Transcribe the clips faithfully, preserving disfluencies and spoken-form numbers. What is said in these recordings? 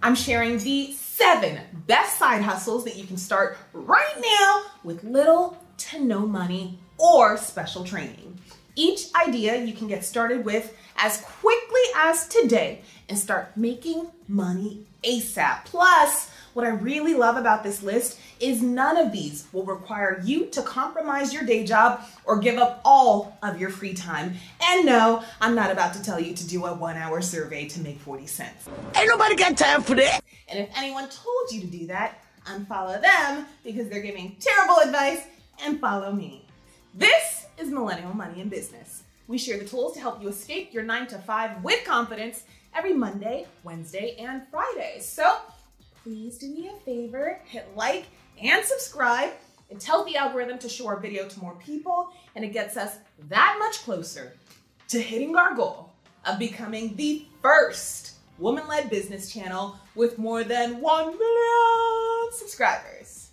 I'm sharing the seven best side hustles that you can start right now with little to no money or special training. Each idea you can get started with as quickly as today and start making money ASAP. Plus, what I really love about this list is none of these will require you to compromise your day job or give up all of your free time. And no, I'm not about to tell you to do a one hour survey to make forty cents. Ain't nobody got time for that. And if anyone told you to do that, unfollow them because they're giving terrible advice and follow me. This is Millennial Money and Business. We share the tools to help you escape your nine to five with confidence every Monday, Wednesday, and Friday. So please do me a favor, hit like and subscribe. It tells the algorithm to show our video to more people, and it gets us that much closer to hitting our goal of becoming the first woman-led business channel with more than one million subscribers.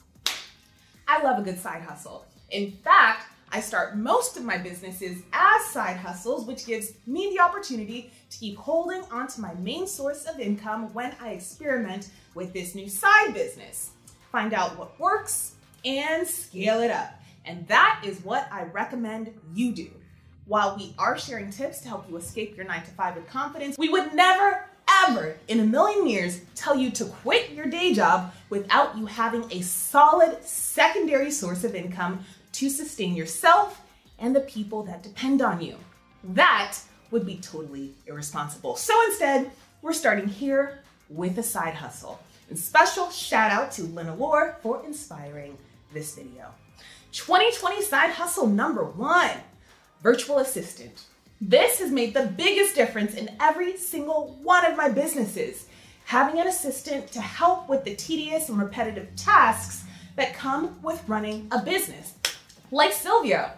I love a good side hustle. In fact, I start most of my businesses as side hustles, which gives me the opportunity to keep holding onto my main source of income when I experiment with this new side business. Find out what works and scale it up. And that is what I recommend you do. While we are sharing tips to help you escape your nine to five with confidence, we would never, ever in a million years tell you to quit your day job without you having a solid secondary source of income to sustain yourself and the people that depend on you. That would be totally irresponsible. So instead, we're starting here with a side hustle. And special shout out to Lynn Allure for inspiring this video. twenty twenty side hustle number one, virtual assistant. This has made the biggest difference in every single one of my businesses. Having an assistant to help with the tedious and repetitive tasks that come with running a business. Like Silvio.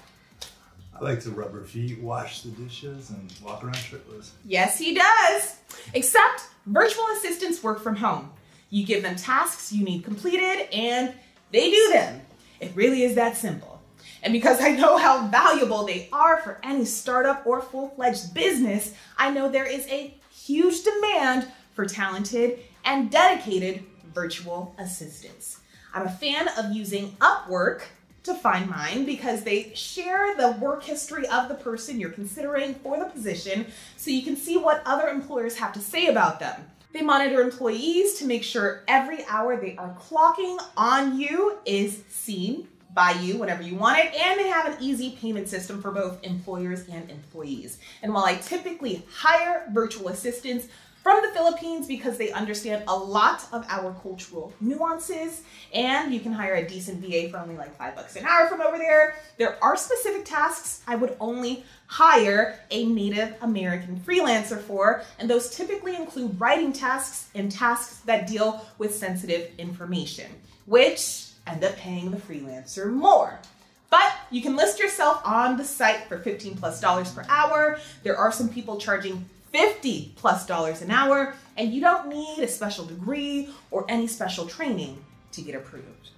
I like to rub her feet, wash the dishes, and walk around shirtless. Yes, he does. Except virtual assistants work from home. You give them tasks you need completed, and they do them. It really is that simple. And because I know how valuable they are for any startup or full-fledged business, I know there is a huge demand for talented and dedicated virtual assistants. I'm a fan of using Upwork to find mine because they share the work history of the person you're considering for the position so you can see what other employers have to say about them. They monitor employees to make sure every hour they are clocking on you is seen by you whenever you want it, and they have an easy payment system for both employers and employees. And while I typically hire virtual assistants from the Philippines because they understand a lot of our cultural nuances, and you can hire a decent V A for only like five bucks an hour from over there, there are specific tasks I would only hire a Native American freelancer for, and those typically include writing tasks and tasks that deal with sensitive information, which end up paying the freelancer more. But you can list yourself on the site for fifteen plus dollars per hour. There are some people charging fifty plus dollars an hour, and you don't need a special degree or any special training to get approved.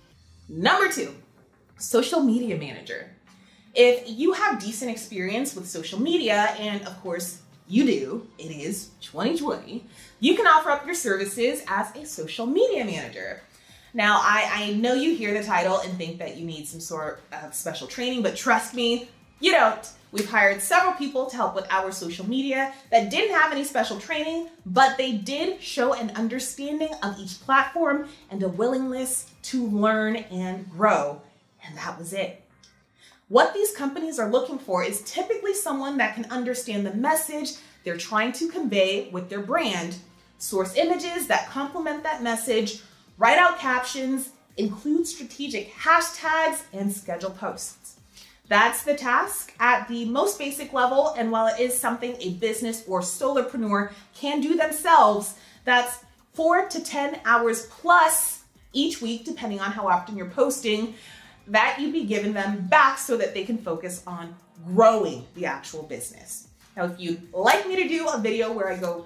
Number two, social media manager. If you have decent experience with social media, and of course you do, it is twenty twenty, you can offer up your services as a social media manager. Now, I, I know you hear the title and think that you need some sort of special training, but trust me, you don't. We've hired several people to help with our social media that didn't have any special training, but they did show an understanding of each platform and a willingness to learn and grow, and that was it. What these companies are looking for is typically someone that can understand the message they're trying to convey with their brand, source images that complement that message, write out captions, include strategic hashtags, and schedule posts. That's the task at the most basic level, and while it is something a business or solopreneur can do themselves, that's four to ten hours plus each week, depending on how often you're posting, that you'd be giving them back so that they can focus on growing the actual business. Now, if you'd like me to do a video where I go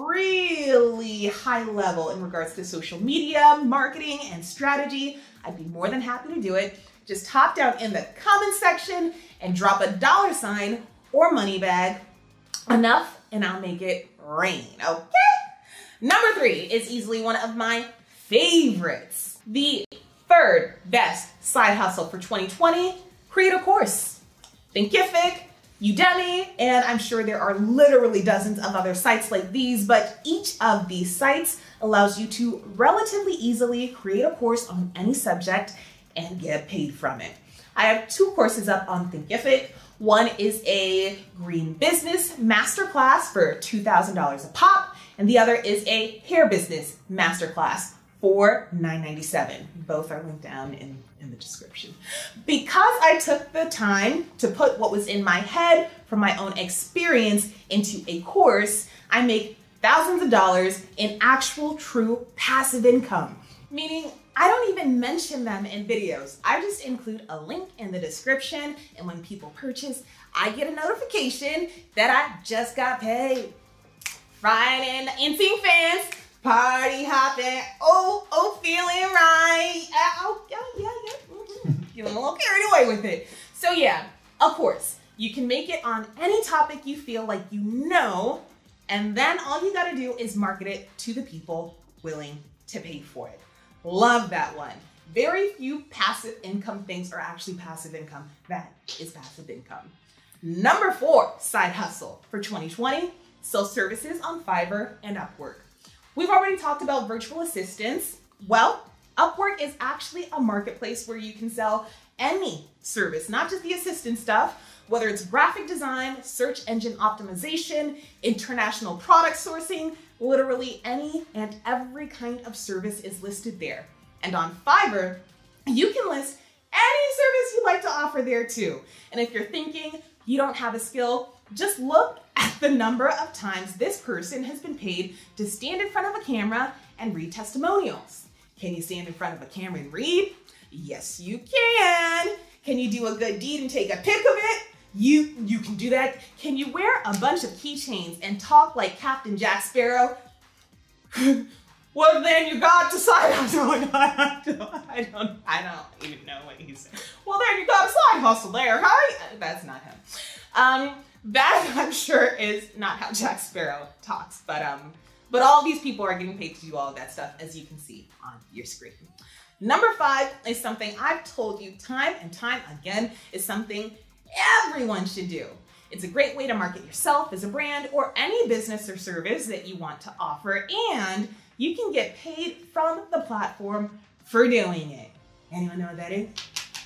really high level in regards to social media, marketing, and strategy, I'd be more than happy to do it. Just hop down in the comment section and drop a dollar sign or money bag, enough, and I'll make it rain, okay? Number three is easily one of my favorites. The third best side hustle for twenty twenty, create a course. Thinkific, Udemy, and I'm sure there are literally dozens of other sites like these, but each of these sites allows you to relatively easily create a course on any subject and get paid from it. I have two courses up on Thinkific. One is a green business masterclass for two thousand dollars a pop, and the other is a hair business masterclass for nine ninety-seven. Both are linked down in, in the description. Because I took the time to put what was in my head from my own experience into a course, I make thousands of dollars in actual true passive income. Meaning, I don't even mention them in videos. I just include a link in the description, and when people purchase, I get a notification that I just got paid. Right in, N Sync fans, party hopping, oh, oh, feeling right. Oh, yeah, yeah, yeah. Mm-hmm. Feeling a little carried away with it. So yeah, of course, you can make it on any topic you feel like you know, and then all you gotta do is market it to the people willing to pay for it. Love that one. Very few passive income things are actually passive income. That is passive income. Number four, side hustle for twenty twenty, sell services on Fiverr and Upwork. We've already talked about virtual assistants. Well, Upwork is actually a marketplace where you can sell any service, not just the assistant stuff, whether it's graphic design, search engine optimization, international product sourcing, literally any and every kind of service is listed there. And on Fiverr, you can list any service you'd like to offer there too. And if you're thinking you don't have a skill, just look at the number of times this person has been paid to stand in front of a camera and read testimonials. Can you stand in front of a camera and read? Yes, you can. Can you do a good deed and take a pic of it? You, you can do that. Can you wear a bunch of keychains and talk like Captain Jack Sparrow? Well, then you got to side hustle. I don't, I don't, I don't even know what he said. Well, then you got a side hustle there, huh? That's not him. Um, that I'm sure is not how Jack Sparrow talks, but um, but all these people are getting paid to do all of that stuff, as you can see on your screen. Number five is something I've told you time and time again is something everyone should do. It's a great way to market yourself as a brand or any business or service that you want to offer, and you can get paid from the platform for doing it. Anyone know what that is?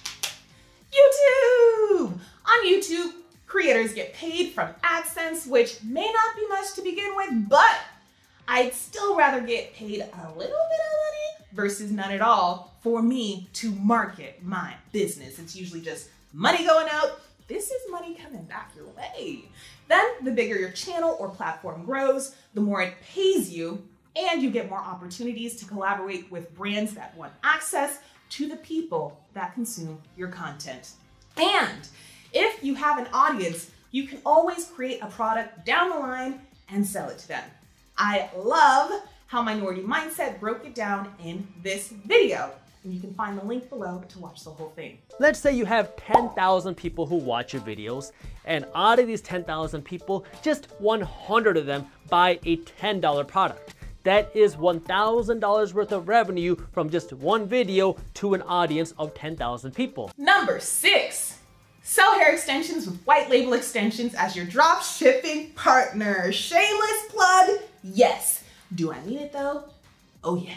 YouTube! On YouTube, creators get paid from AdSense, which may not be much to begin with, but I'd still rather get paid a little bit of money versus none at all for me to market my business. It's usually just money going out. This is money coming back your way. Then the bigger your channel or platform grows, the more it pays you, and you get more opportunities to collaborate with brands that want access to the people that consume your content. And if you have an audience, you can always create a product down the line and sell it to them. I love how Minority Mindset broke it down in this video. And you can find the link below to watch the whole thing. Let's say you have ten thousand people who watch your videos, and out of these ten thousand people, just one hundred of them buy a ten dollar product. That is one thousand dollars worth of revenue from just one video to an audience of ten thousand people. Number six, sell hair extensions with white label extensions as your drop shipping partner. Shameless plug, yes. Do I mean it though? Oh yeah.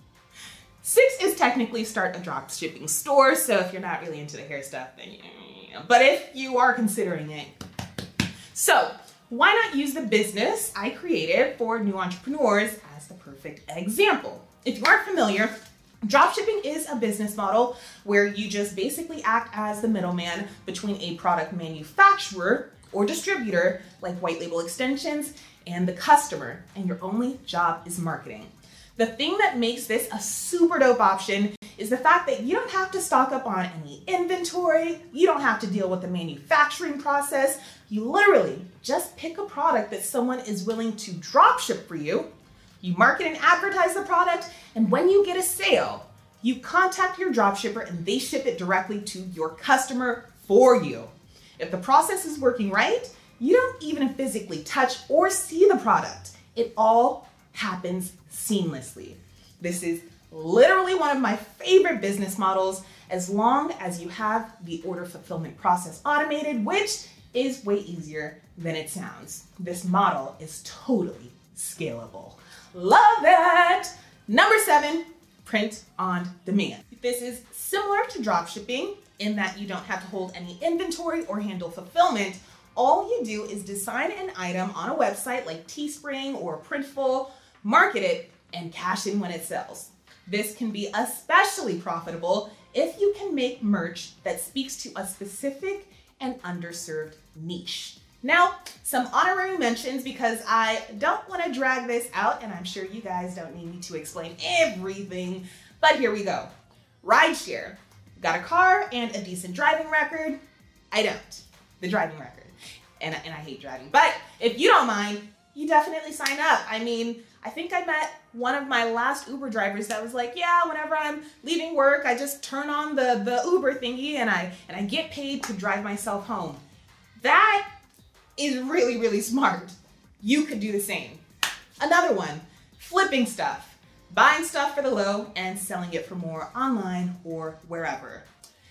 Six is technically start a drop shipping store, so if you're not really into the hair stuff, then you know, but if you are considering it. So why not use the business I created for new entrepreneurs as the perfect example? If you aren't familiar, dropshipping is a business model where you just basically act as the middleman between a product manufacturer or distributor, like white label extensions, and the customer, and your only job is marketing. The thing that makes this a super dope option is the fact that you don't have to stock up on any inventory, you don't have to deal with the manufacturing process, you literally just pick a product that someone is willing to drop ship for you, you market and advertise the product, and when you get a sale, you contact your dropshipper and they ship it directly to your customer for you. If the process is working right, you don't even physically touch or see the product. It all happens seamlessly. This is literally one of my favorite business models, as long as you have the order fulfillment process automated, which is way easier than it sounds. This model is totally scalable. Love that! Number seven, print on demand. This is similar to dropshipping in that you don't have to hold any inventory or handle fulfillment. All you do is design an item on a website like Teespring or Printful, market it, and cash in when it sells. This can be especially profitable if you can make merch that speaks to a specific and underserved niche. Now, some honorary mentions, because I don't want to drag this out, and I'm sure you guys don't need me to explain everything, but here we go. Rideshare. Got a car and a decent driving record? I don't. The driving record. And, and I hate driving. But if you don't mind, you definitely sign up. I mean, I think I met one of my last Uber drivers that was like, yeah, whenever I'm leaving work, I just turn on the, the Uber thingy and I, and I get paid to drive myself home. That is really, really smart. You could do the same. Another one, flipping stuff. Buying stuff for the low and selling it for more online or wherever.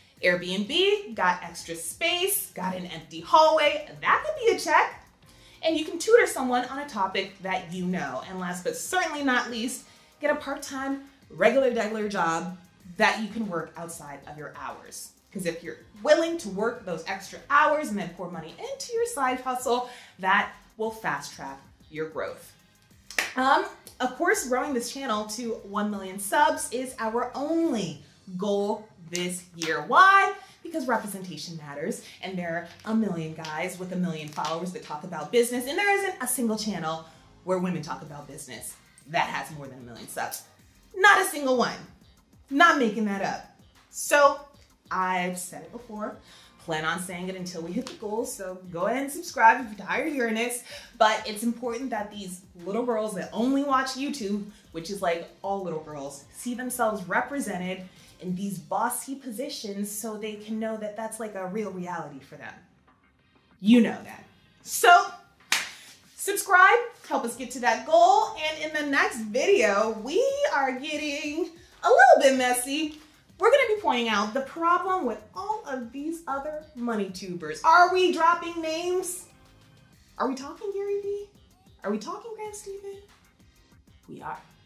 Airbnb, got extra space, got an empty hallway, that could be a check. And you can tutor someone on a topic that you know. And last but certainly not least, get a part-time, regular, regular job that you can work outside of your hours. Because if you're willing to work those extra hours and then pour money into your side hustle, that will fast track your growth. Um, of course, growing this channel to one million subs is our only goal this year. Why? Because representation matters, and there are a million guys with a million followers that talk about business, and there isn't a single channel where women talk about business that has more than a million subs. Not a single one. Not making that up. So I've said it before, plan on saying it until we hit the goals, so go ahead and subscribe if you're tired of hearing this. But it's important that these little girls that only watch YouTube, which is like all little girls, see themselves represented in these bossy positions so they can know that that's like a real reality for them. You know that. So subscribe, help us get to that goal. And in the next video, we are getting a little bit messy. We're gonna be pointing out the problem with all of these other money tubers. Are we dropping names? Are we talking Gary Vee? Are we talking Grant Stephan? We are.